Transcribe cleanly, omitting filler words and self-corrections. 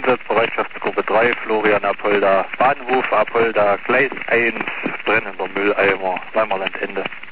Einsatz, Bereitschaftsgruppe 3, Florian Apolda, Bahnhof Apolda, Gleis 1, brennender Mülleimer, Weimerlandende.